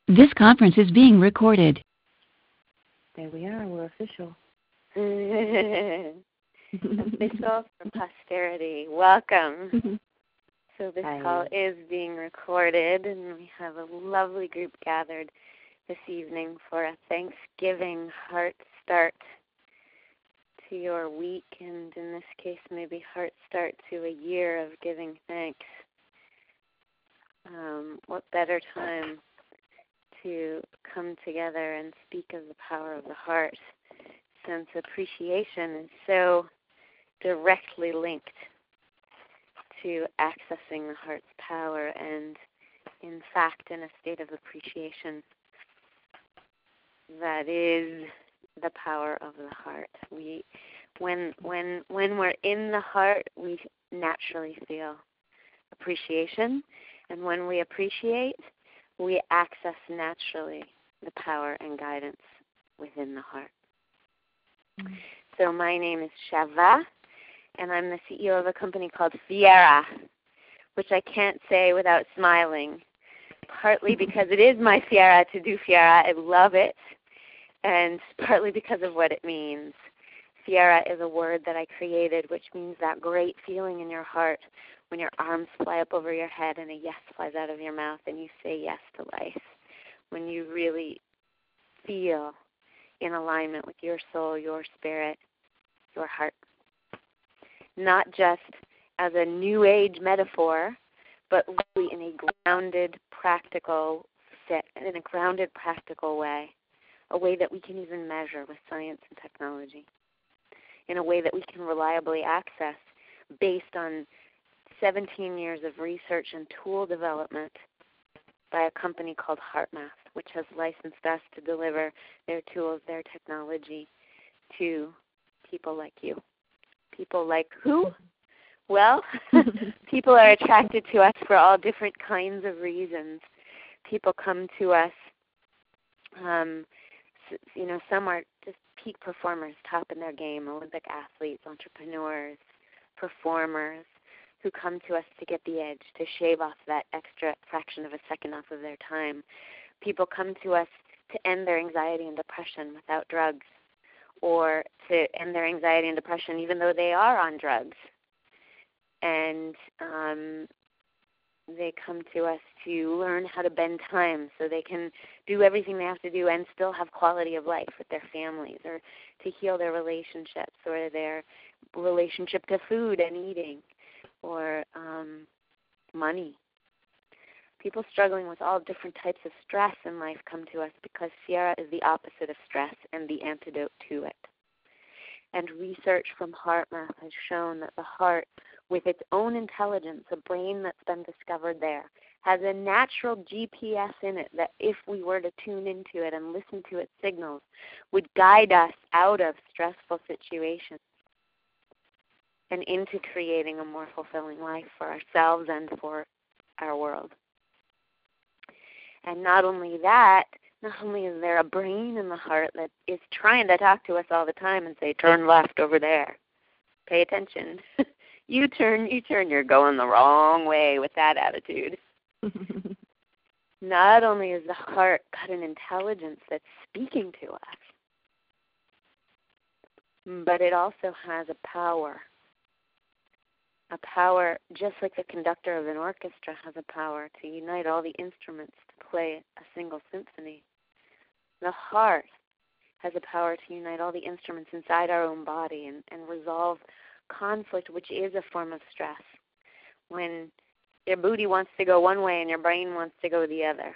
This conference is being recorded. There we are. We're official. Official for posterity. Welcome. So this Hi. call is being recorded, and we have a lovely group gathered this evening for a Thanksgiving heart start to your week, and in this case, maybe heart start to a year of giving thanks. What better time to come together and speak of the power of the heart, since appreciation is so directly linked to accessing the heart's power, and in fact, in a state of appreciation, that is the power of the heart. When we're in the heart, we naturally feel appreciation, and when we appreciate, we access naturally the power and guidance within the heart. Mm-hmm. So my name is Shava, and I'm the CEO of a company called Fiera, which I can't say without smiling, partly because it is my Fiera to do Fiera. I love it, and partly because of what it means. Fiera is a word that I created, which means that great feeling in your heart when your arms fly up over your head and a yes flies out of your mouth and you say yes to life, when you really feel in alignment with your soul, your spirit, your heart. Not just as a new age metaphor, but really in a grounded, practical way, a way that we can even measure with science and technology, in a way that we can reliably access based on 17 years of research and tool development by a company called HeartMath, which has licensed us to deliver their tools, their technology to people like you. People like who? Well, people are attracted to us for all different kinds of reasons. People come to us, some are just peak performers, top in their game, Olympic athletes, entrepreneurs, performers, who come to us to get the edge, to shave off that extra fraction of a second off of their time. People come to us to end their anxiety and depression without drugs, or to end their anxiety and depression even though they are on drugs. And they come to us to learn how to bend time so they can do everything they have to do and still have quality of life with their families, or to heal their relationships or their relationship to food and eating, or money. People struggling with all different types of stress in life come to us because Fiera is the opposite of stress and the antidote to it. And research from HeartMath has shown that the heart, with its own intelligence, a brain that's been discovered there, has a natural GPS in it that if we were to tune into it and listen to its signals, would guide us out of stressful situations and into creating a more fulfilling life for ourselves and for our world. And not only that, not only is there a brain in the heart that is trying to talk to us all the time and say, turn left over there, pay attention. you turn, you're going the wrong way with that attitude. Not only is the heart got an intelligence that's speaking to us, but it also has a power just like the conductor of an orchestra has a power to unite all the instruments to play a single symphony. The heart has a power to unite all the instruments inside our own body and resolve conflict, which is a form of stress. When your booty wants to go one way and your brain wants to go the other.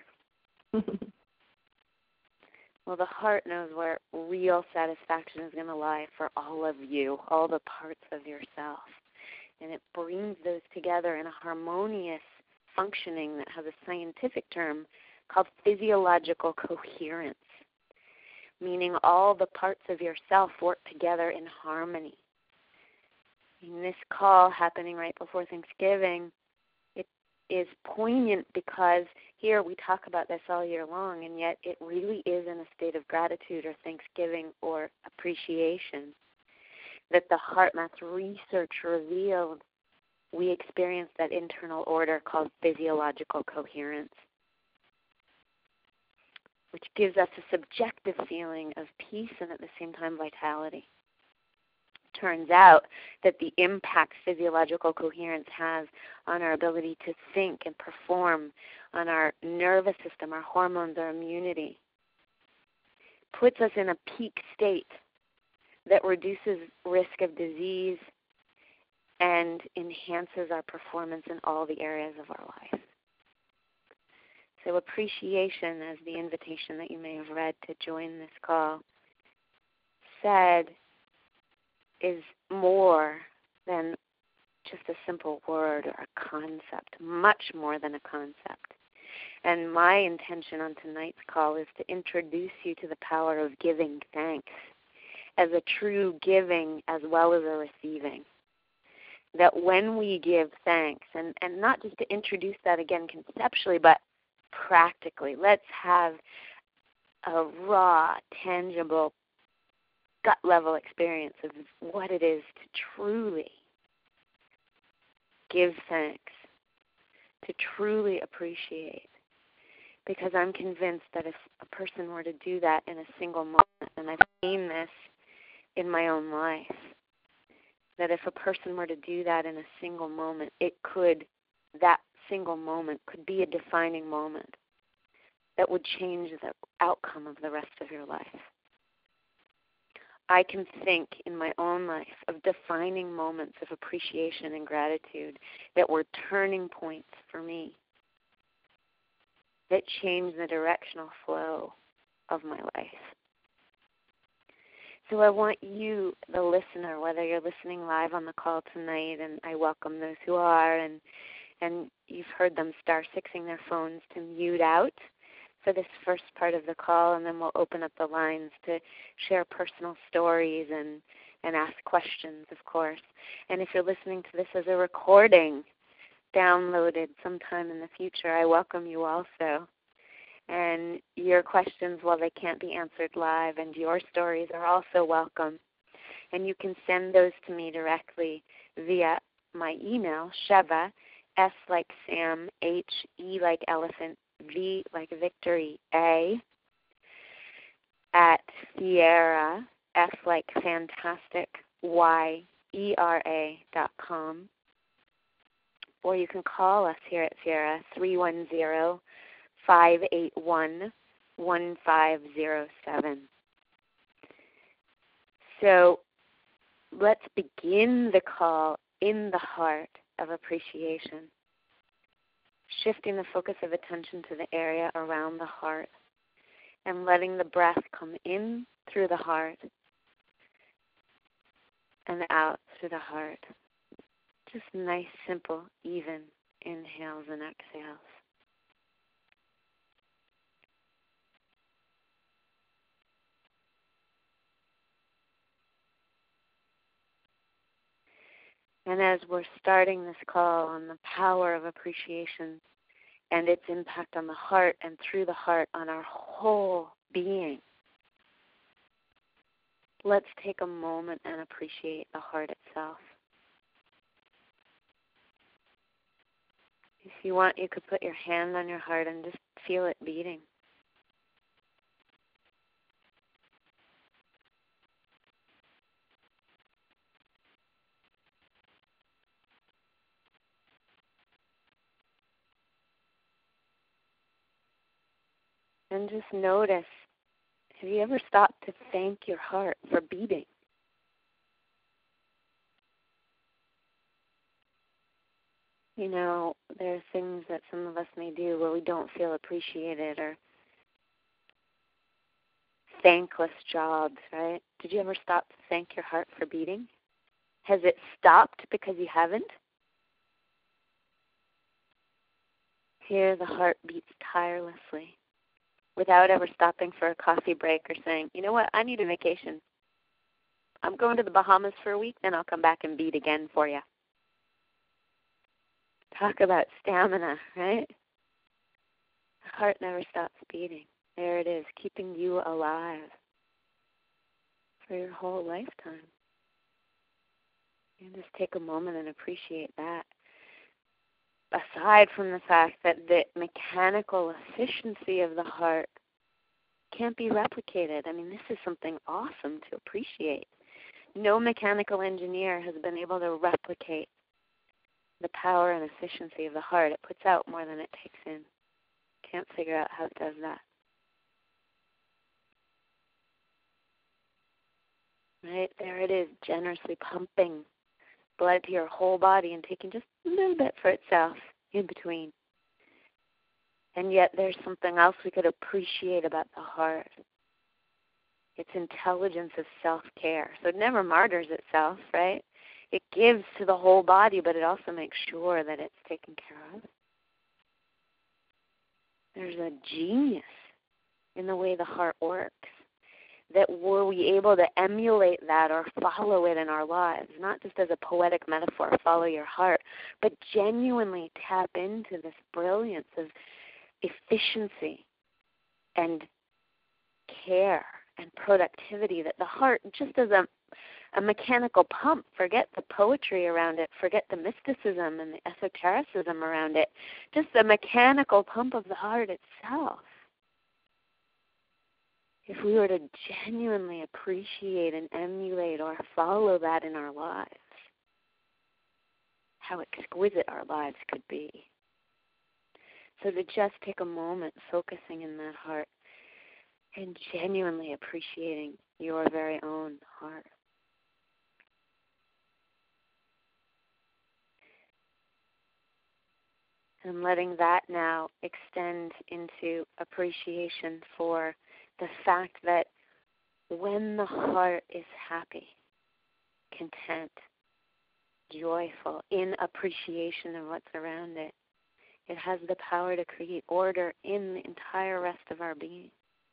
Well, the heart knows where real satisfaction is going to lie for all of you, all the parts of yourself. And it brings those together in a harmonious functioning that has a scientific term called physiological coherence, meaning all the parts of yourself work together in harmony. In this call happening right before Thanksgiving, it is poignant because here we talk about this all year long, and yet it really is in a state of gratitude or thanksgiving or appreciation that the HeartMath research revealed we experience that internal order called physiological coherence. which gives us a subjective feeling of peace and at the same time vitality. Turns out that the impact physiological coherence has on our ability to think and perform, on our nervous system, our hormones, our immunity, puts us in a peak state that reduces risk of disease and enhances our performance in all the areas of our life. So appreciation, as the invitation that you may have read to join this call said, is more than just a simple word or a concept, much more than a concept. And my intention on tonight's call is to introduce you to the power of giving thanks as a true giving as well as a receiving. That when we give thanks, and not just to introduce that again conceptually, but practically, let's have a raw, tangible, gut-level experience of what it is to truly give thanks, to truly appreciate. Because I'm convinced that if a person were to do that in a single moment, and I've seen this in my own life, that if a person were to do that in a single moment, that single moment could be a defining moment that would change the outcome of the rest of your life. I can think in my own life of defining moments of appreciation and gratitude that were turning points for me, that changed the directional flow of my life. So I want you, the listener, whether you're listening live on the call tonight, and I welcome those who are, and you've heard them star-6ing their phones to mute out for this first part of the call, and then we'll open up the lines to share personal stories and ask questions, of course. And if you're listening to this as a recording downloaded sometime in the future, I welcome you also. And your questions, while they can't be answered live, and your stories are also welcome. And you can send those to me directly via my email, Sheva, S like Sam, H, E like elephant, V like victory, A, at Sierra, F like fantastic, Y, ERA.com. Or you can call us here at Sierra, 310-581-1507. So let's begin the call in the heart of appreciation, shifting the focus of attention to the area around the heart and letting the breath come in through the heart and out through the heart. Just nice, simple, even inhales and exhales. And as we're starting this call on the power of appreciation and its impact on the heart and through the heart on our whole being, let's take a moment and appreciate the heart itself. If you want, you could put your hand on your heart and just feel it beating. And just notice, have you ever stopped to thank your heart for beating? You know, there are things that some of us may do where we don't feel appreciated, or thankless jobs, right? Did you ever stop to thank your heart for beating? Has it stopped because you haven't? Here the heart beats tirelessly without ever stopping for a coffee break or saying, you know what, I need a vacation. I'm going to the Bahamas for a week, then I'll come back and beat again for you. Talk about stamina, right? The heart never stops beating. There it is, keeping you alive for your whole lifetime. And just take a moment and appreciate that. Aside from the fact that the mechanical efficiency of the heart can't be replicated. I mean, this is something awesome to appreciate. No mechanical engineer has been able to replicate the power and efficiency of the heart. It puts out more than it takes in. Can't figure out how it does that. Right, there it is, generously pumping blood to your whole body and taking just a little bit for itself in between. And yet there's something else we could appreciate about the heart. Its intelligence of self-care. So it never martyrs itself, right? It gives to the whole body, but it also makes sure that it's taken care of. There's a genius in the way the heart works. That were we able to emulate that or follow it in our lives, not just as a poetic metaphor, follow your heart, but genuinely tap into this brilliance of efficiency and care and productivity that the heart, just as a mechanical pump, forget the poetry around it, forget the mysticism and the esotericism around it, just the mechanical pump of the heart itself. If we were to genuinely appreciate and emulate or follow that in our lives, how exquisite our lives could be. So to just take a moment focusing in that heart and genuinely appreciating your very own heart. And letting that now extend into appreciation for the fact that when the heart is happy, content, joyful, in appreciation of what's around it, it has the power to create order in the entire rest of our being.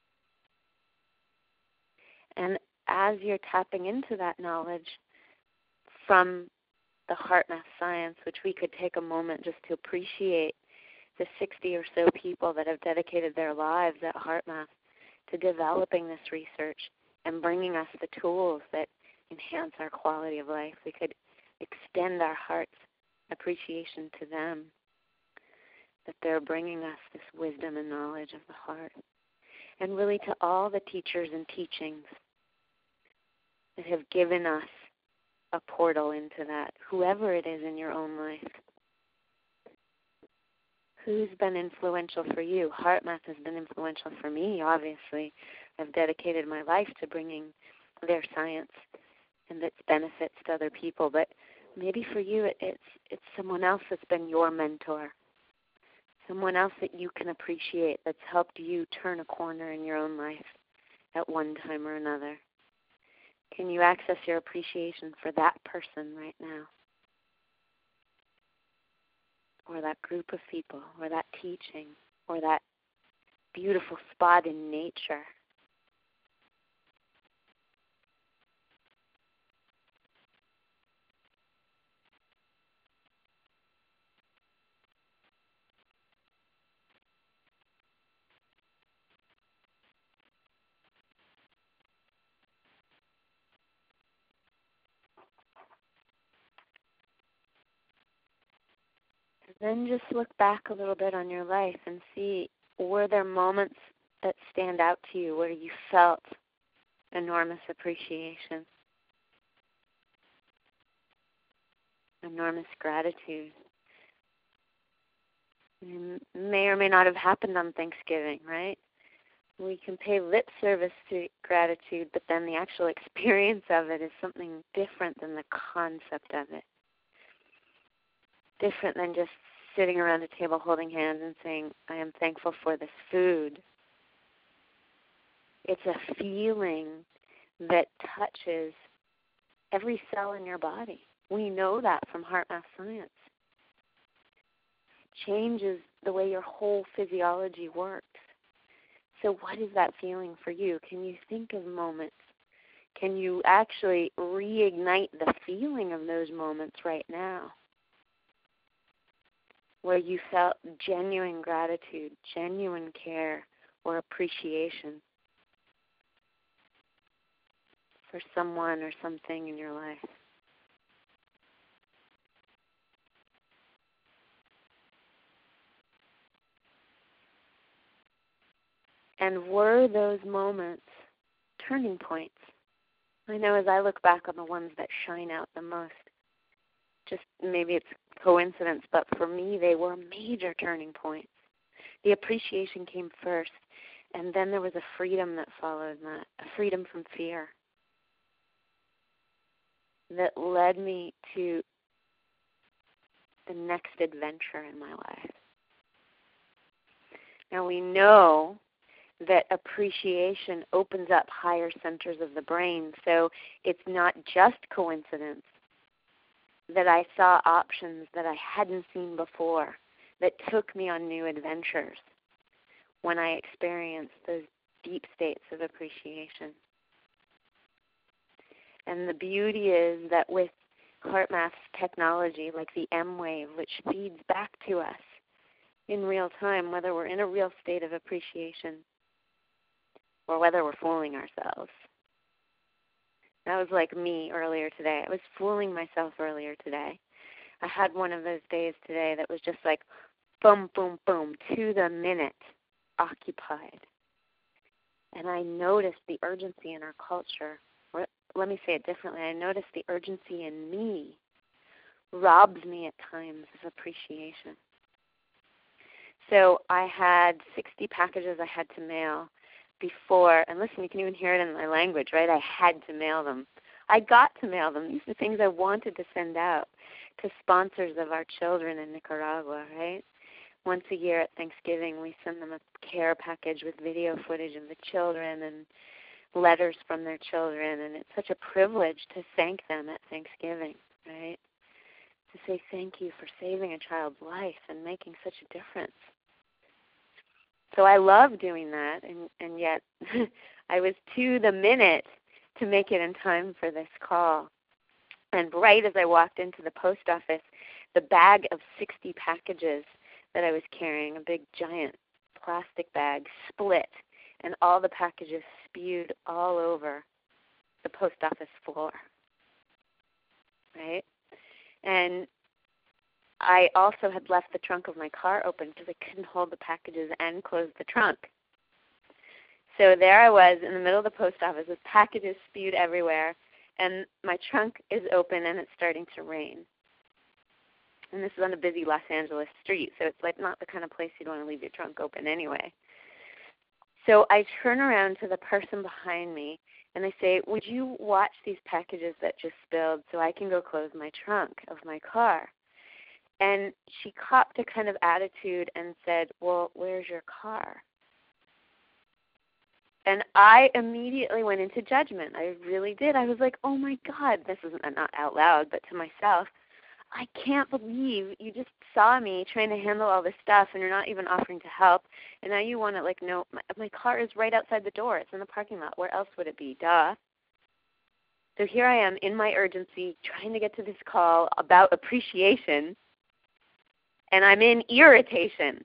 And as you're tapping into that knowledge from the heart math science, which we could take a moment just to appreciate the 60 or so people that have dedicated their lives at HeartMath to developing this research and bringing us the tools that enhance our quality of life. We could extend our heart's appreciation to them, that they're bringing us this wisdom and knowledge of the heart. And really to all the teachers and teachings that have given us a portal into that, whoever it is in your own life. Who's been influential for you? HeartMath has been influential for me, obviously. I've dedicated my life to bringing their science and its benefits to other people. But maybe for you, it's someone else that's been your mentor, someone else that you can appreciate that's helped you turn a corner in your own life at one time or another. Can you access your appreciation for that person right now? Or that group of people, or that teaching, or that beautiful spot in nature. Then just look back a little bit on your life and see, were there moments that stand out to you where you felt enormous appreciation, enormous gratitude? It may or may not have happened on Thanksgiving, right? We can pay lip service to gratitude, but then the actual experience of it is something different than the concept of it. Different than just sitting around a table holding hands and saying, I am thankful for this food. It's a feeling that touches every cell in your body. We know that from HeartMath science. It changes the way your whole physiology works. So what is that feeling for you? Can you think of moments? Can you actually reignite the feeling of those moments right now, where you felt genuine gratitude, genuine care, or appreciation for someone or something in your life? And were those moments turning points? I know as I look back on the ones that shine out the most, just maybe it's coincidence, but for me they were major turning points. The appreciation came first, and then there was a freedom that followed that, a freedom from fear that led me to the next adventure in my life. Now we know that appreciation opens up higher centers of the brain, so it's not just coincidence that I saw options that I hadn't seen before, that took me on new adventures when I experienced those deep states of appreciation. And the beauty is that with HeartMath's technology, like the M-Wave, which feeds back to us in real time, whether we're in a real state of appreciation or whether we're fooling ourselves. That was like me earlier today. I was fooling myself earlier today. I had one of those days today that was just like boom, boom, boom, to the minute, occupied. And I noticed the urgency in our culture. Or let me say it differently. I noticed the urgency in me robs me at times of appreciation. So I had 60 packages I had to mail before, and listen, you can even hear it in my language, right? I had to mail them. I got to mail them. These are things I wanted to send out to sponsors of our children in Nicaragua, right? Once a year at Thanksgiving, we send them a care package with video footage of the children and letters from their children, and it's such a privilege to thank them at Thanksgiving, right? To say thank you for saving a child's life and making such a difference. So I love doing that, and yet I was to the minute to make it in time for this call. And right as I walked into the post office, the bag of 60 packages that I was carrying, a big giant plastic bag, split, and all the packages spewed all over the post office floor, right? And I also had left the trunk of my car open because I couldn't hold the packages and close the trunk. So there I was in the middle of the post office with packages spewed everywhere, and my trunk is open and it's starting to rain. And this is on a busy Los Angeles street, so it's like not the kind of place you'd want to leave your trunk open anyway. So I turn around to the person behind me and I say, would you watch these packages that just spilled so I can go close my trunk of my car? And she copped a kind of attitude and said, well, where's your car? And I immediately went into judgment. I really did. I was like, oh, my God, this isn't not out loud, but to myself, I can't believe you just saw me trying to handle all this stuff and you're not even offering to help. And now you want to, like, no, my car is right outside the door. It's in the parking lot. Where else would it be? Duh. So here I am in my urgency trying to get to this call about appreciation, and I'm in irritation.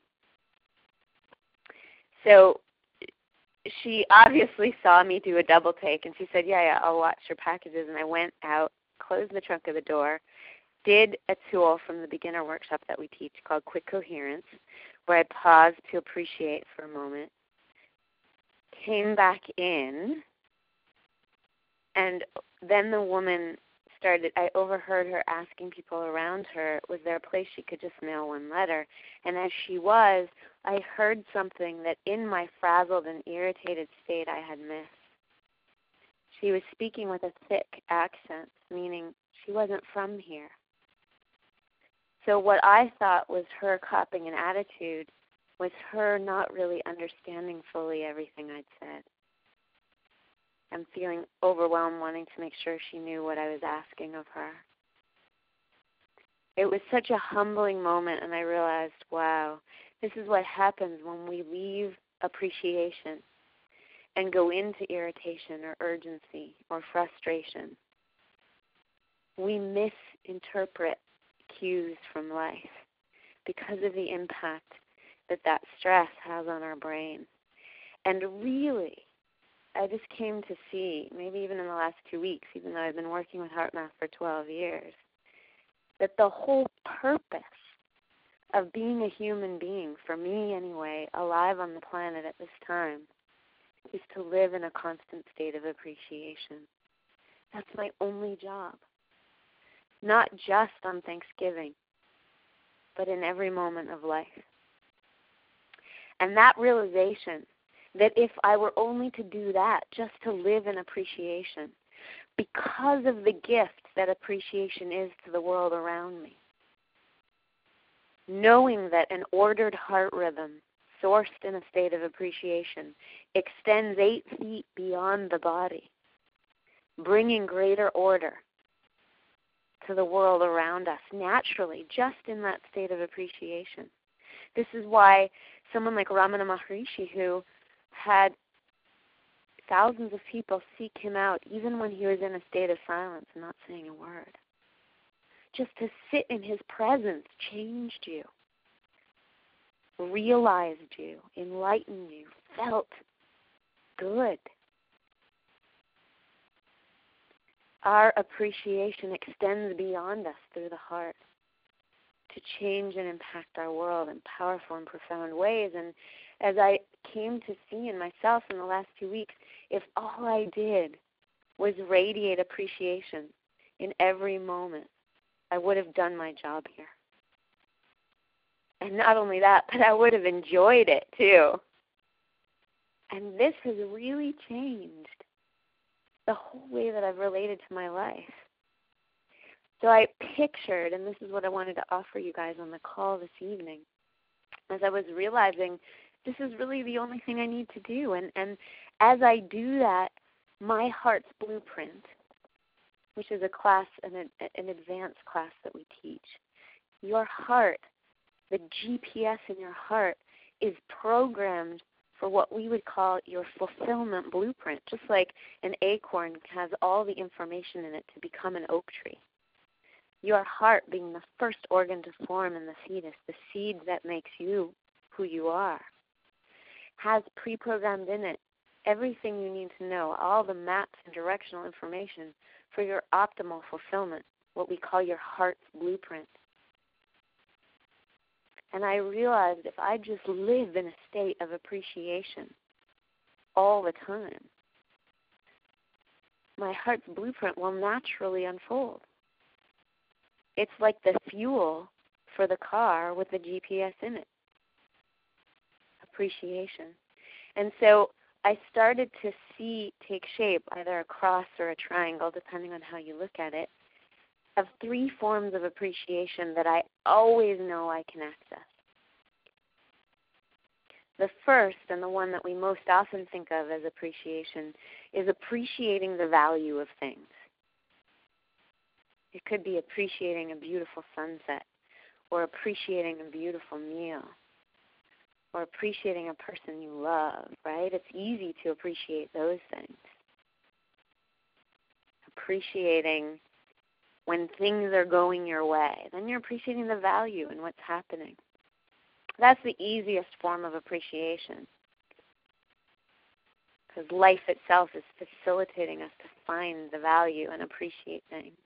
So she obviously saw me do a double take, and she said, yeah, I'll watch your packages. And I went out, closed the trunk of the door, did a tool from the beginner workshop that we teach called Quick Coherence, where I paused to appreciate for a moment, came back in, and then the woman started, I overheard her asking people around her, was there a place she could just mail one letter? And as she was, I heard something that in my frazzled and irritated state I had missed. She was speaking with a thick accent, meaning she wasn't from here. So what I thought was her copping an attitude was her not really understanding fully everything I'd said. I'm feeling overwhelmed, wanting to make sure she knew what I was asking of her. It was such a humbling moment, and I realized, wow, this is what happens when we leave appreciation and go into irritation or urgency or frustration. We misinterpret cues from life because of the impact that stress has on our brain. And really, I just came to see, maybe even in the last 2 weeks, even though I've been working with HeartMath for 12 years, that the whole purpose of being a human being, for me anyway, alive on the planet at this time, is to live in a constant state of appreciation. That's my only job. Not just on Thanksgiving, but in every moment of life. And that realization that if I were only to do that, just to live in appreciation, because of the gift that appreciation is to the world around me, knowing that an ordered heart rhythm sourced in a state of appreciation extends 8 feet beyond the body, bringing greater order to the world around us naturally, just in that state of appreciation. This is why someone like Ramana Maharishi, who had thousands of people seek him out even when he was in a state of silence and not saying a word, just to sit in his presence changed you, realized you, enlightened you, felt good. Our appreciation extends beyond us through the heart to change and impact our world in powerful and profound ways. And as I came to see in myself in the last few weeks, if all I did was radiate appreciation in every moment, I would have done my job here. And not only that, but I would have enjoyed it too. And this has really changed the whole way that I've related to my life. So I pictured, and this is what I wanted to offer you guys on the call this evening, as I was realizing this is really the only thing I need to do. And as I do that, my heart's blueprint, which is a class, an advanced class that we teach, your heart, the GPS in your heart, is programmed for what we would call your fulfillment blueprint, just like an acorn has all the information in it to become an oak tree. Your heart being the first organ to form in the fetus, the seed that makes you who you are, has pre-programmed in it everything you need to know, all the maps and directional information for your optimal fulfillment, what we call your heart's blueprint. And I realized if I just live in a state of appreciation all the time, my heart's blueprint will naturally unfold. It's like the fuel for the car with the GPS in it. Appreciation. And so I started to see take shape, either a cross or a triangle, depending on how you look at it, of 3 forms of appreciation that I always know I can access. The first, and the one that we most often think of as appreciation, is appreciating the value of things. It could be appreciating a beautiful sunset, or appreciating a beautiful meal, or appreciating a person you love, right? It's easy to appreciate those things. Appreciating when things are going your way. Then you're appreciating the value in what's happening. That's the easiest form of appreciation, because life itself is facilitating us to find the value and appreciate things.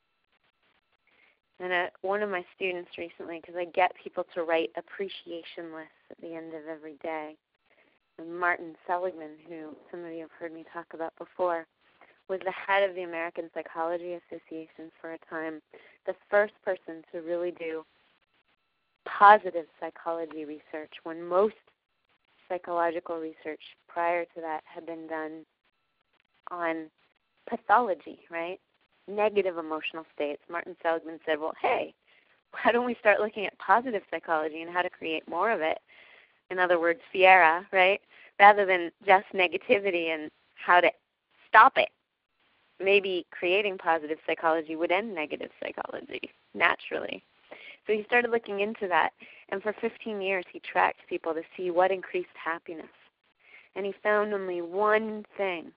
And one of my students recently, because I get people to write appreciation lists at the end of every day, and Martin Seligman, who some of you have heard me talk about before, was the head of the American Psychology Association for a time, the first person to really do positive psychology research, when most psychological research prior to that had been done on pathology, right? Negative emotional states. Martin Seligman said, well, hey, why don't we start looking at positive psychology and how to create more of it? In other words, Fiera, right? Rather than just negativity and how to stop it. Maybe creating positive psychology would end negative psychology naturally. So he started looking into that, and for 15 years he tracked people to see what increased happiness. And he found only one thing.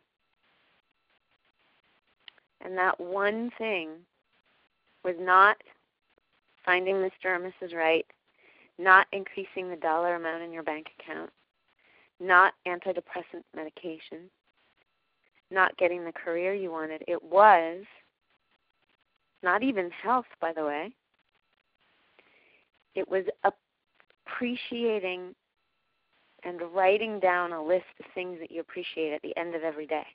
And that one thing was not finding Mr. or Mrs. Right, not increasing the dollar amount in your bank account, not antidepressant medication, not getting the career you wanted. It was not even health, by the way. It was appreciating and writing down a list of things that you appreciate at the end of every day.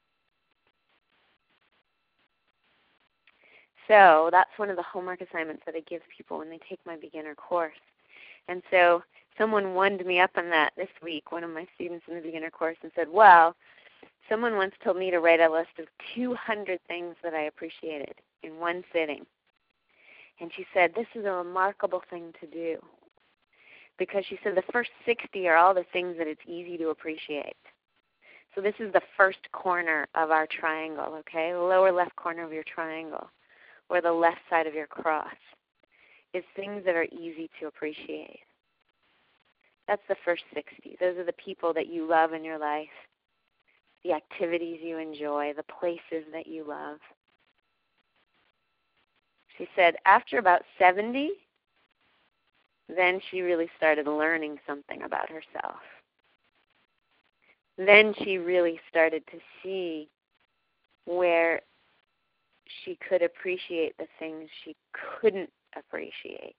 So that's one of the homework assignments that I give people when they take my beginner course. And so someone wound me up on that this week, one of my students in the beginner course, and said, well, someone once told me to write a list of 200 things that I appreciated in one sitting. And she said, this is a remarkable thing to do. Because she said the first 60 are all the things that it's easy to appreciate. So this is the first corner of our triangle, okay? The lower left corner of your triangle, or the left side of your cross, is things that are easy to appreciate. That's the first 60. Those are the people that you love in your life, the activities you enjoy, the places that you love. She said after about 70, then she really started learning something about herself. Then she really started to see where she could appreciate the things she couldn't appreciate.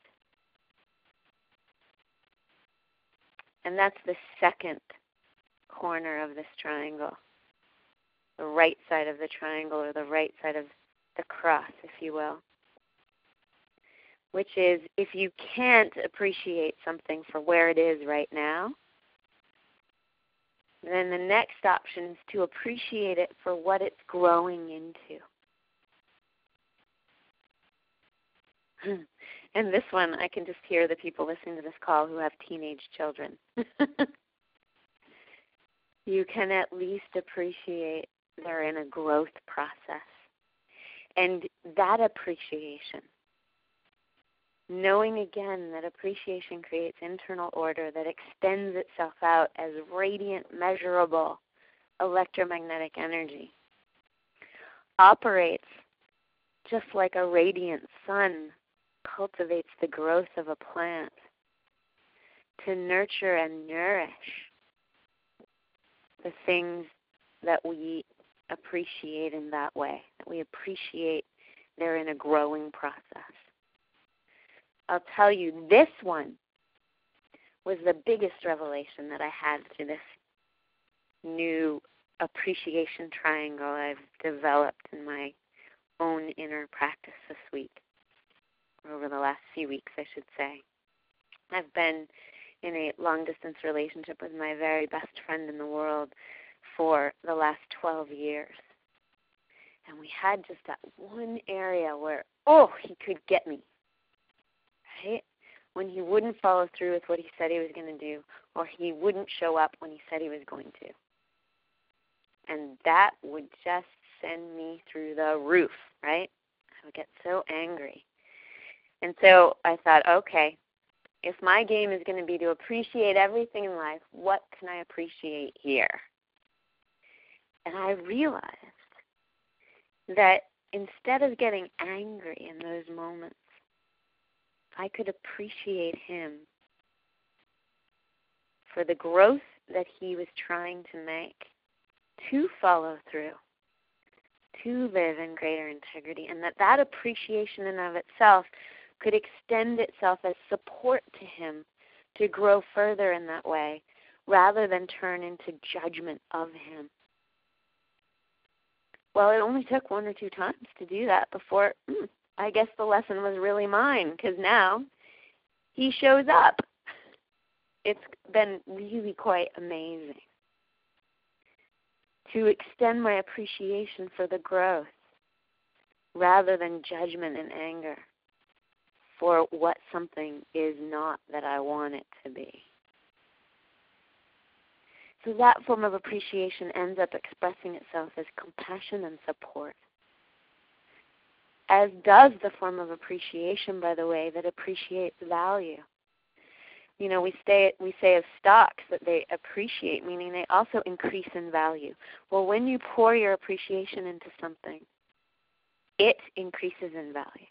And that's the second corner of this triangle, the right side of the triangle, or the right side of the cross, if you will, which is if you can't appreciate something for where it is right now, then the next option is to appreciate it for what it's growing into. And this one, I can just hear the people listening to this call who have teenage children. You can at least appreciate they're in a growth process. And that appreciation, knowing again that appreciation creates internal order that extends itself out as radiant, measurable electromagnetic energy, operates just like a radiant sun cultivates the growth of a plant to nurture and nourish the things that we appreciate in that way, that we appreciate they're in a growing process. I'll tell you, this one was the biggest revelation that I had through this new appreciation triangle I've developed in my own inner practice this week, or over the last few weeks, I should say. I've been in a long-distance relationship with my very best friend in the world for the last 12 years. And we had just that one area where, he could get me, right? When he wouldn't follow through with what he said he was going to do, or he wouldn't show up when he said he was going to. And that would just send me through the roof, right? I would get so angry. And so I thought, okay, if my game is going to be to appreciate everything in life, what can I appreciate here? And I realized that instead of getting angry in those moments, I could appreciate him for the growth that he was trying to make, to follow through, to live in greater integrity, and that appreciation in and of itself could extend itself as support to him to grow further in that way, rather than turn into judgment of him. Well, it only took one or two times to do that before I guess the lesson was really mine, because now he shows up. It's been really quite amazing to extend my appreciation for the growth rather than judgment and anger for what something is not that I want it to be. So that form of appreciation ends up expressing itself as compassion and support, as does the form of appreciation, by the way, that appreciates value. You know, we say of stocks that they appreciate, meaning they also increase in value. Well, when you pour your appreciation into something, it increases in value.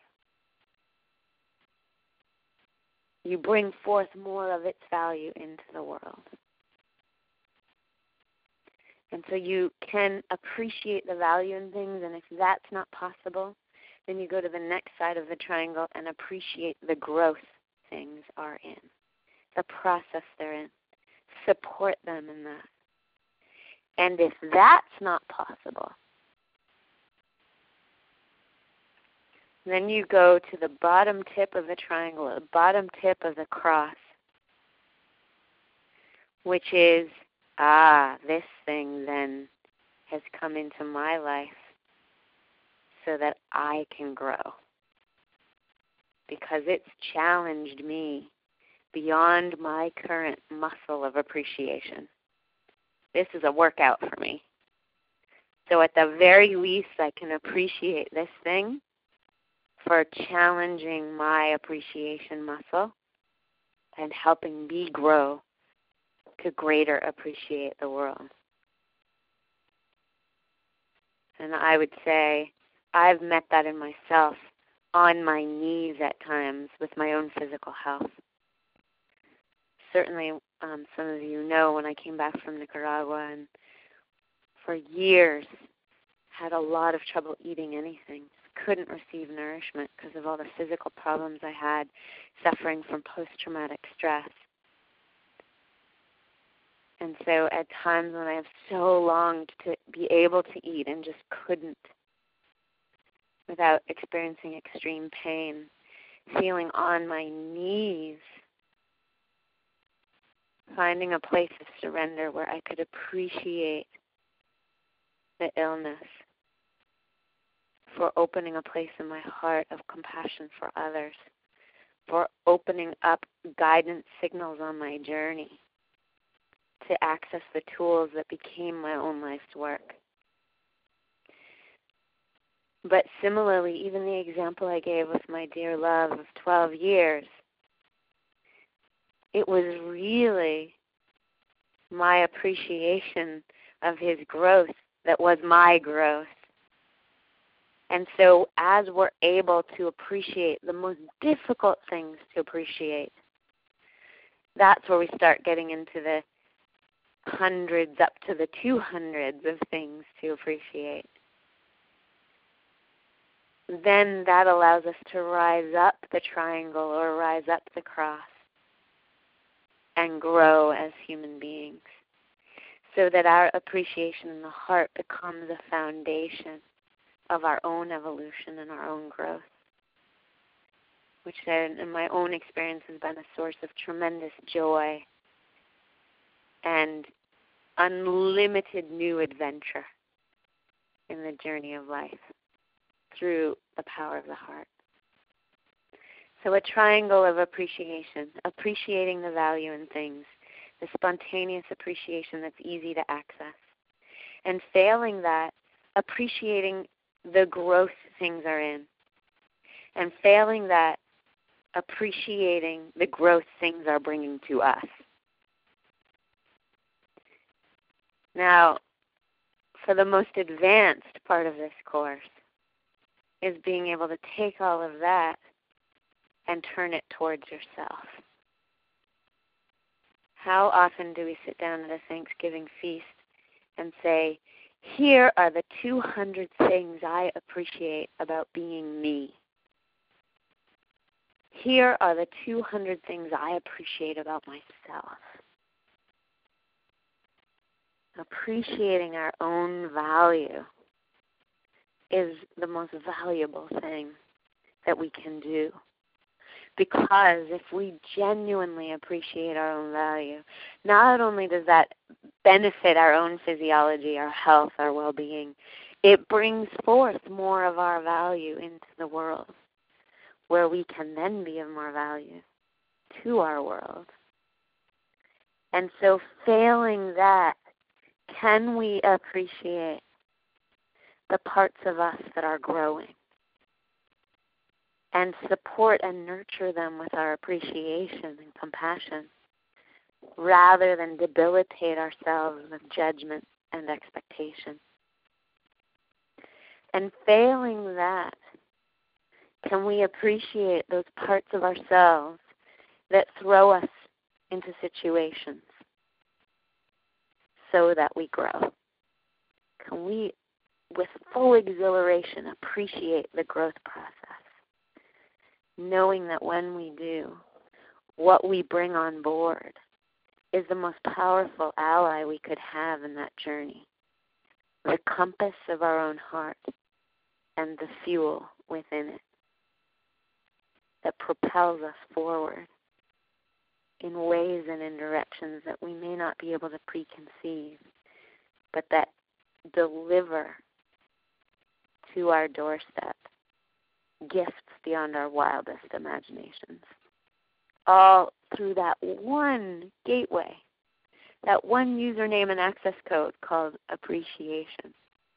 You bring forth more of its value into the world. And so you can appreciate the value in things, and if that's not possible, then you go to the next side of the triangle and appreciate the growth things are in, the process they're in. support them in that. And if that's not possible, then you go to the bottom tip of the triangle, the bottom tip of the cross, which is, this thing then has come into my life so that I can grow. Because it's challenged me beyond my current muscle of appreciation. This is a workout for me. So at the very least, I can appreciate this thing for challenging my appreciation muscle and helping me grow to greater appreciate the world. And I would say I've met that in myself on my knees at times with my own physical health. Certainly, some of you know when I came back from Nicaragua and for years had a lot of trouble eating anything. Couldn't receive nourishment because of all the physical problems I had, suffering from post-traumatic stress. And so at times when I have so longed to be able to eat and just couldn't without experiencing extreme pain, feeling on my knees, finding a place of surrender where I could appreciate the illness, for opening a place in my heart of compassion for others, for opening up guidance signals on my journey to access the tools that became my own life's work. But similarly, even the example I gave with my dear love of 12 years, it was really my appreciation of his growth that was my growth. And so as we're able to appreciate the most difficult things to appreciate, that's where we start getting into the hundreds up to the 200s of things to appreciate. Then that allows us to rise up the triangle or rise up the cross and grow as human beings so that our appreciation in the heart becomes a foundation of our own evolution and our own growth, which in my own experience has been a source of tremendous joy and unlimited new adventure in the journey of life through the power of the heart. So a triangle of appreciation, appreciating the value in things, the spontaneous appreciation that's easy to access, and failing that, appreciating the growth things are in, and failing that, appreciating the growth things are bringing to us. Now, for the most advanced part of this course is being able to take all of that and turn it towards yourself. How often do we sit down at a Thanksgiving feast and say, here are the 200 things I appreciate about being me. Here are the 200 things I appreciate about myself. Appreciating our own value is the most valuable thing that we can do. Because if we genuinely appreciate our own value, not only does that benefit our own physiology, our health, our well-being, it brings forth more of our value into the world, where we can then be of more value to our world. And so failing that, can we appreciate the parts of us that are growing and support and nurture them with our appreciation and compassion rather than debilitate ourselves with judgment and expectation? And failing that, can we appreciate those parts of ourselves that throw us into situations so that we grow? Can we, with full exhilaration, appreciate the growth process, knowing that when we do, what we bring on board is the most powerful ally we could have in that journey. The compass of our own heart and the fuel within it that propels us forward in ways and in directions that we may not be able to preconceive, but that deliver to our doorstep gifts beyond our wildest imaginations. All through that one gateway, that one username and access code called appreciation.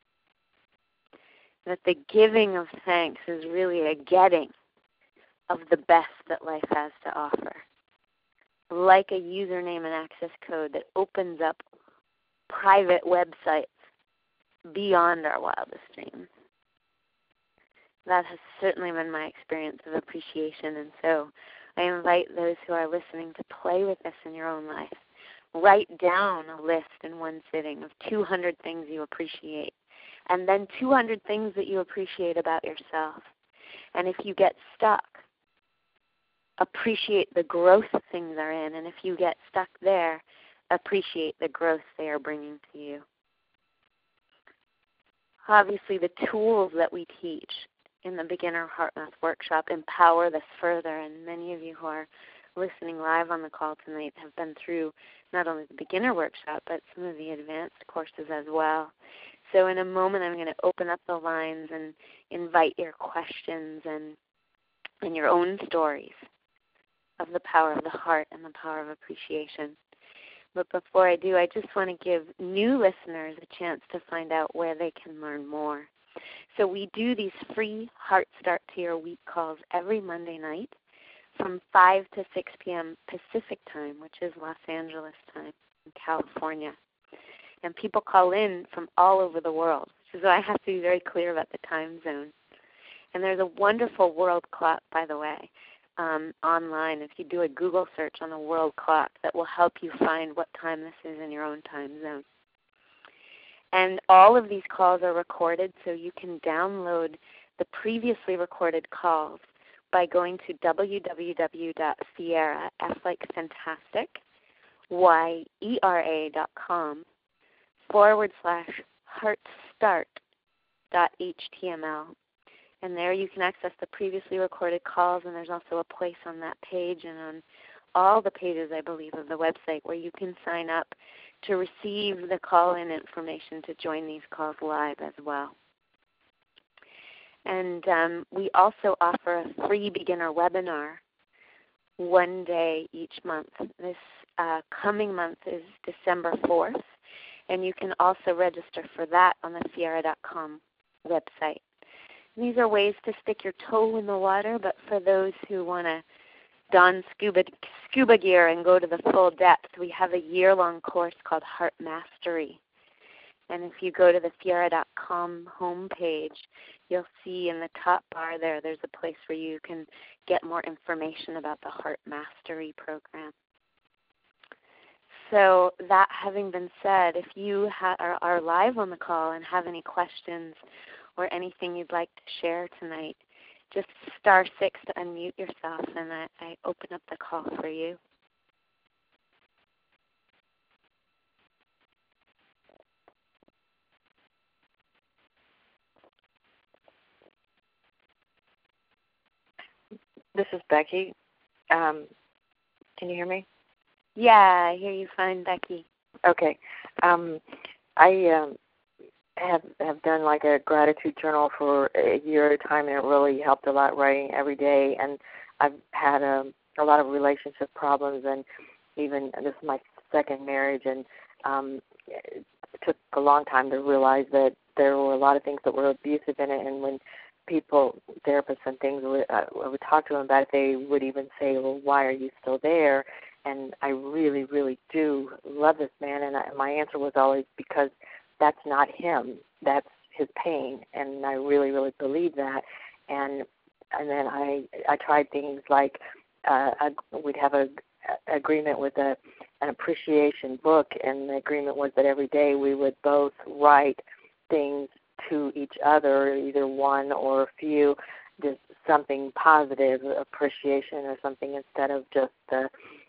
That the giving of thanks is really a getting of the best that life has to offer. Like a username and access code that opens up private websites beyond our wildest dreams. That has certainly been my experience of appreciation, and so I invite those who are listening to play with this in your own life. Write down a list in one sitting of 200 things you appreciate, and then 200 things that you appreciate about yourself. And if you get stuck, appreciate the growth things are in, and if you get stuck there, appreciate the growth they are bringing to you. Obviously, the tools that we teach in the Beginner HeartMath Workshop empower this further, and many of you who are listening live on the call tonight have been through not only the Beginner Workshop, but some of the advanced courses as well. So in a moment, I'm going to open up the lines and invite your questions and your own stories of the power of the heart and the power of appreciation. But before I do, I just want to give new listeners a chance to find out where they can learn more. So we do these free Heart Start to Your Week calls every Monday night from 5 to 6 p.m. Pacific time, which is Los Angeles time in California. And people call in from all over the world, which is why I have to be very clear about the time zone. And there's a wonderful world clock, by the way, online. If you do a Google search on the world clock, that will help you find what time this is in your own time zone. And all of these calls are recorded, so you can download the previously recorded calls by going to www.Fiera, F like fantastic, YERA.com /heartstart.html. And there you can access the previously recorded calls, and there's also a place on that page and on all the pages, I believe, of the website where you can sign up to receive the call-in information to join these calls live as well. And we also offer a free beginner webinar one day each month. This coming month is December 4th, and you can also register for that on the Fiera.com website. And these are ways to stick your toe in the water, but for those who want to don scuba gear and go to the full depth, we have a year-long course called Heart Mastery. And if you go to the Fiera.com homepage, you'll see in the top bar there's a place where you can get more information about the Heart Mastery program. So that having been said, if you are live on the call and have any questions or anything you'd like to share tonight, just *6 to unmute yourself, and I open up the call for you. This is Becky. Can you hear me? Yeah, I hear you fine, Becky. Okay. I have done like a gratitude journal for a year at a time, and it really helped a lot, writing every day. And I've had a lot of relationship problems, and even this is my second marriage, and it took a long time to realize that there were a lot of things that were abusive in it. And when people, therapists and things, I would talk to them about it, they would even say, well, why are you still there? And I really, really do love this man. And my answer was always, because that's not him. That's his pain. And I really, really believe that. And then I tried things like we'd have an agreement with an appreciation book, and the agreement was that every day we would both write things to each other, either one or a few, just something positive, appreciation or something, instead of just the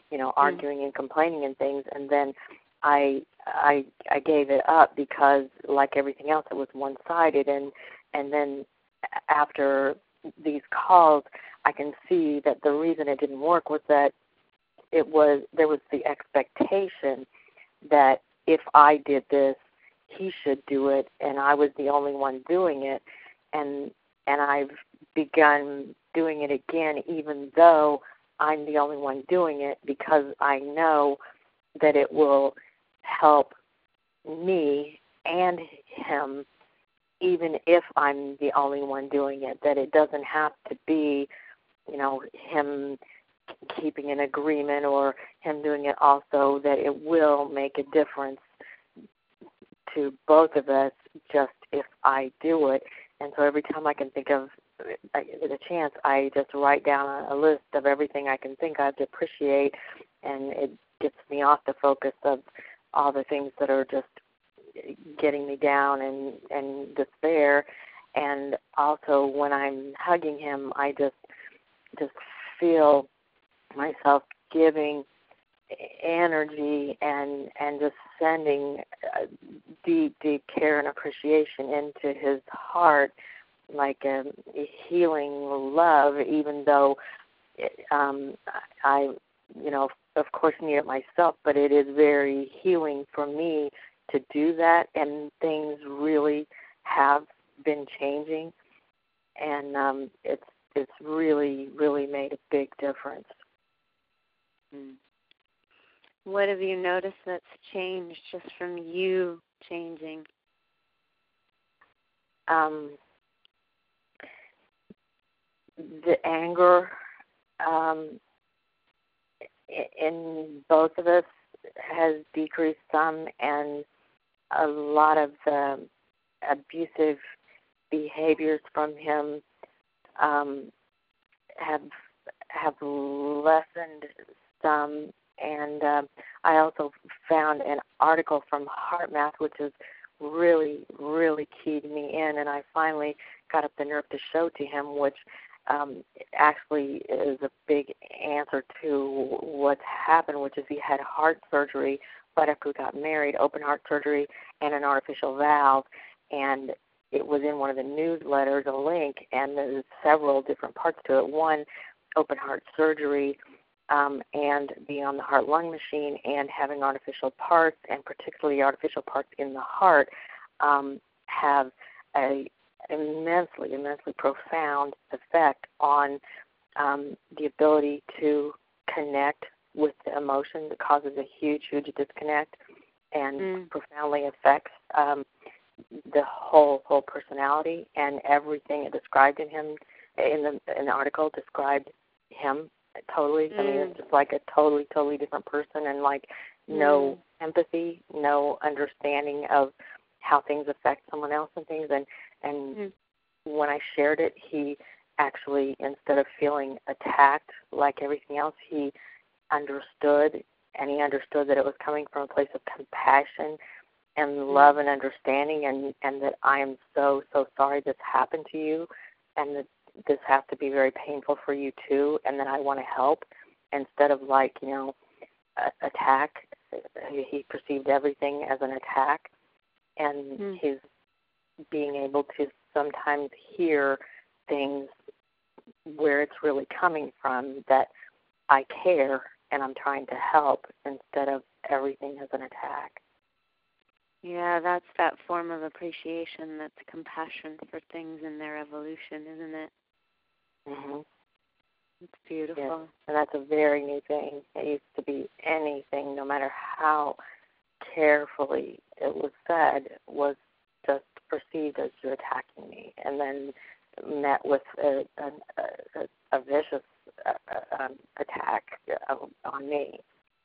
arguing and complaining and things, and then I gave it up because, like everything else, it was one-sided, and then after these calls, I can see that the reason it didn't work was that there was the expectation that if I did this, he should do it, and I was the only one doing it, and I've begun doing it again, even though I'm the only one doing it, because I know that it will help me and him, even if I'm the only one doing it, that it doesn't have to be, him keeping an agreement or him doing it also, that it will make a difference to both of us just if I do it. And so every time I can think of the chance, I just write down a list of everything I can think of to appreciate, and it gets me off the focus of all the things that are just getting me down and despair. And also when I'm hugging him, I just feel myself giving energy and just sending deep care and appreciation into his heart, like a healing love, even though I, of course need it myself, but it is very healing for me to do that, and things really have been changing, and it's really, really made a big difference. What have you noticed that's changed just from you changing? The anger in both of us has decreased some, and a lot of the abusive behaviors from him have lessened some. And I also found an article from HeartMath, which is really, really keyed me in, and I finally got up the nerve to show to him, which actually is a big answer to what's happened, which is he had heart surgery right after we got married, open heart surgery and an artificial valve, and it was in one of the newsletters, a link, and there's several different parts to it. One, open heart surgery, and being on the heart-lung machine and having artificial parts, and particularly artificial parts in the heart, have a immensely profound effect on the ability to connect with the emotion. That causes a huge disconnect and profoundly affects the whole personality, and everything it described in him in the article described him totally. I mean, it's just like a totally different person, and like no empathy, no understanding of how things affect someone else and things. And when I shared it, he actually, instead of feeling attacked like everything else, he understood, and he understood that it was coming from a place of compassion and love and understanding, and that I am so sorry this happened to you, and that this has to be very painful for you too, and that I want to help, instead of attack. He perceived everything as an attack, and his being able to sometimes hear things where it's really coming from, that I care and I'm trying to help, instead of everything as an attack. Yeah, that's that form of appreciation, that's compassion for things in their evolution, isn't it? Mm-hmm. It's beautiful. Yes. And that's a very new thing. It used to be anything, no matter how carefully it was said, was just perceived as you're attacking me, and then met with a vicious attack on me.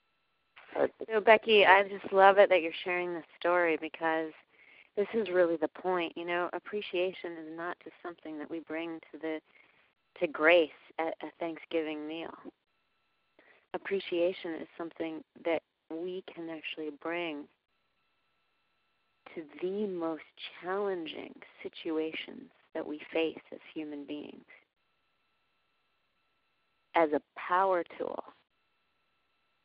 So, Becky, I just love it that you're sharing this story, because this is really the point. Appreciation is not just something that we bring to grace at a Thanksgiving meal. Appreciation is something that we can actually bring to the most challenging situations that we face as human beings, as a power tool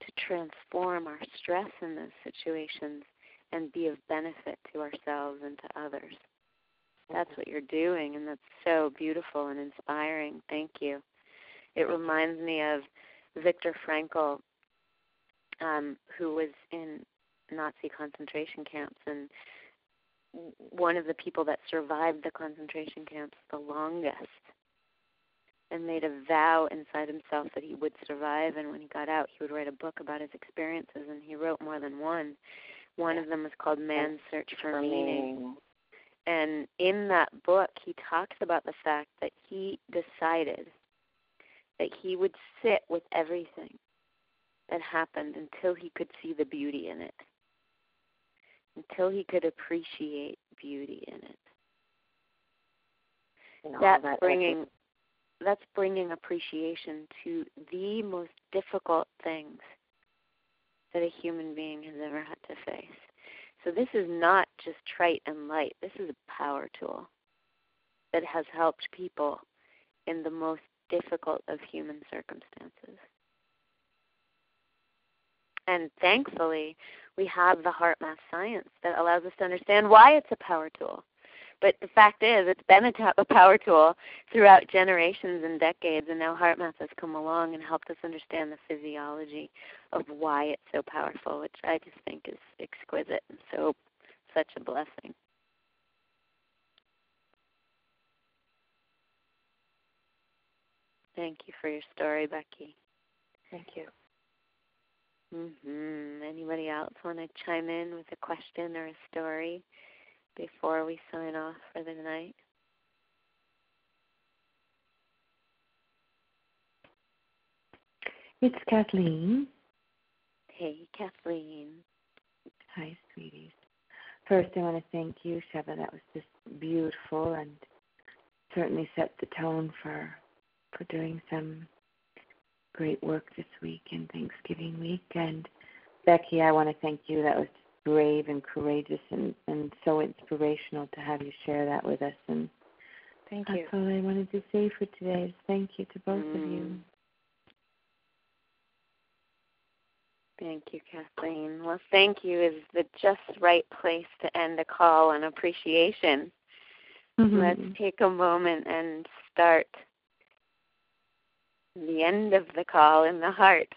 to transform our stress in those situations and be of benefit to ourselves and to others. That's what you're doing, and that's so beautiful and inspiring. Thank you. It reminds me of Viktor Frankl, who was in Nazi concentration camps, and one of the people that survived the concentration camps the longest, and made a vow inside himself that he would survive, and when he got out, he would write a book about his experiences, and he wrote more than one. One of them was called Man's Search for Meaning. And in that book, he talks about the fact that he decided that he would sit with everything that happened until he could see the beauty in it, until he could appreciate beauty in it. That's bringing appreciation to the most difficult things that a human being has ever had to face. So this is not just trite and light. This is a power tool that has helped people in the most difficult of human circumstances. And thankfully, we have the HeartMath science that allows us to understand why it's a power tool. But the fact is, it's been a power tool throughout generations and decades, and now HeartMath has come along and helped us understand the physiology of why it's so powerful, which I just think is exquisite and such a blessing. Thank you for your story, Becky. Thank you. Anybody else want to chime in with a question or a story before we sign off for the night? It's Kathleen. Hey, Kathleen. Hi, sweeties. First, I want to thank you, Sheva. That was just beautiful and certainly set the tone for doing some great work this week and Thanksgiving week. And Becky, I want to thank you. That was brave and courageous and so inspirational to have you share that with us. And thank you. That's all I wanted to say for today is thank you to both of you. Thank you, Kathleen. Well, thank you is the just right place to end a call on appreciation. Let's take a moment and start the end of the call in the heart.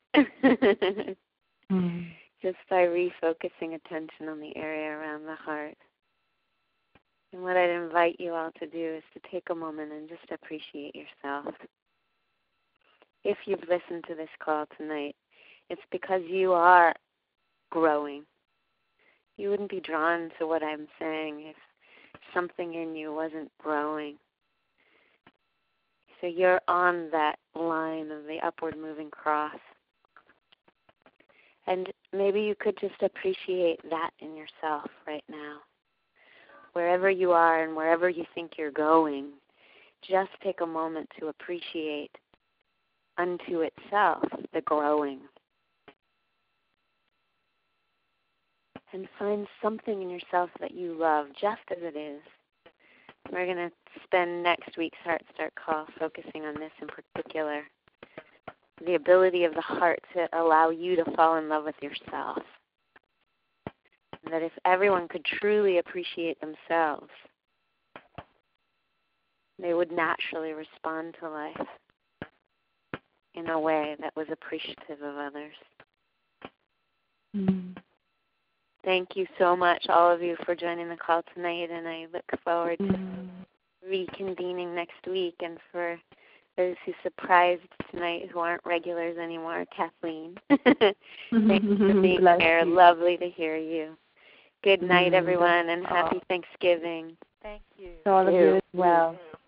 Just by refocusing attention on the area around the heart. And what I'd invite you all to do is to take a moment and just appreciate yourself. If you've listened to this call tonight, it's because you are growing. You wouldn't be drawn to what I'm saying if something in you wasn't growing. So you're on that line of the upward moving cross. And maybe you could just appreciate that in yourself right now. Wherever you are and wherever you think you're going, just take a moment to appreciate unto itself the growing. And find something in yourself that you love just as it is. We're going to spend next week's Heart Start call focusing on this in particular. The ability of the heart to allow you to fall in love with yourself. And that if everyone could truly appreciate themselves, they would naturally respond to life in a way that was appreciative of others. Thank you so much, all of you, for joining the call tonight, and I look forward to reconvening next week. And for those who surprised tonight who aren't regulars anymore, Kathleen, thank you for being here. Lovely to hear you. Good night, everyone, and happy Thanksgiving. Thank you. To all of you as well.